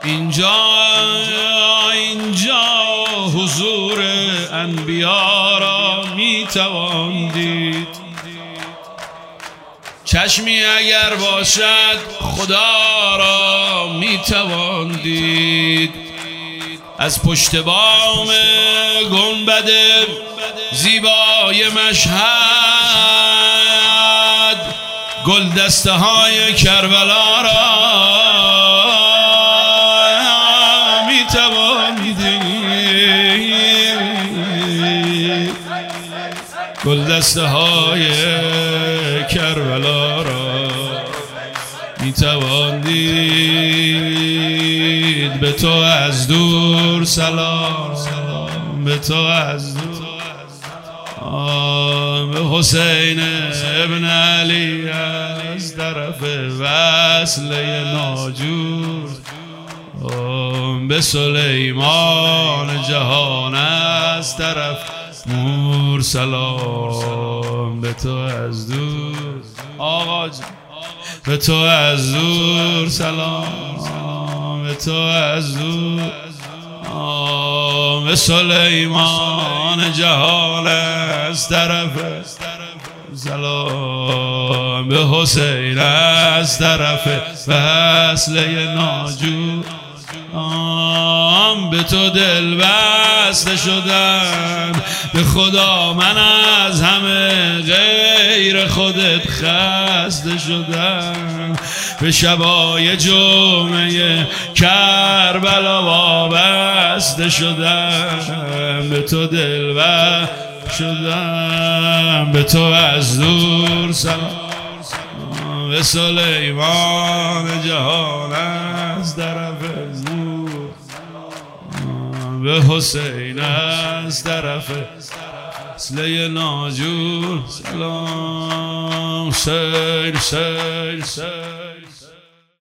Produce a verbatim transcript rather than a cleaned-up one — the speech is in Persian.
اینجا اینجا حضور انبیا را می توان دید. چشمی اگر باشد خدا را می توان دید. از پشت بام گنبد زیبای مشهد گل دسته های کربلا را می توان دید. گل دسته های کربلا را می توان دید. به تو از دور سلام، به تو از دور به حسین ابن علی از طرف وصله ناجور، به سلیمان جهان از طرف مور سلام. به تو از دور آقا جان، به تو از دور سلام، به تو از دور به سلیمان جهان از طرف سلام. به حسین از طرف وصله ناجور، به تو دل بسته شدم. به خدا من از همه غیر خودت خسته شدم. به شبای جمعه کربلا وابسته شدم. به تو دل بسته شدم. به تو از دور سلام، به سلیمان جهان از طرف دور، به حسین از طرف وصله ناجور سلام. سیر سیر سیر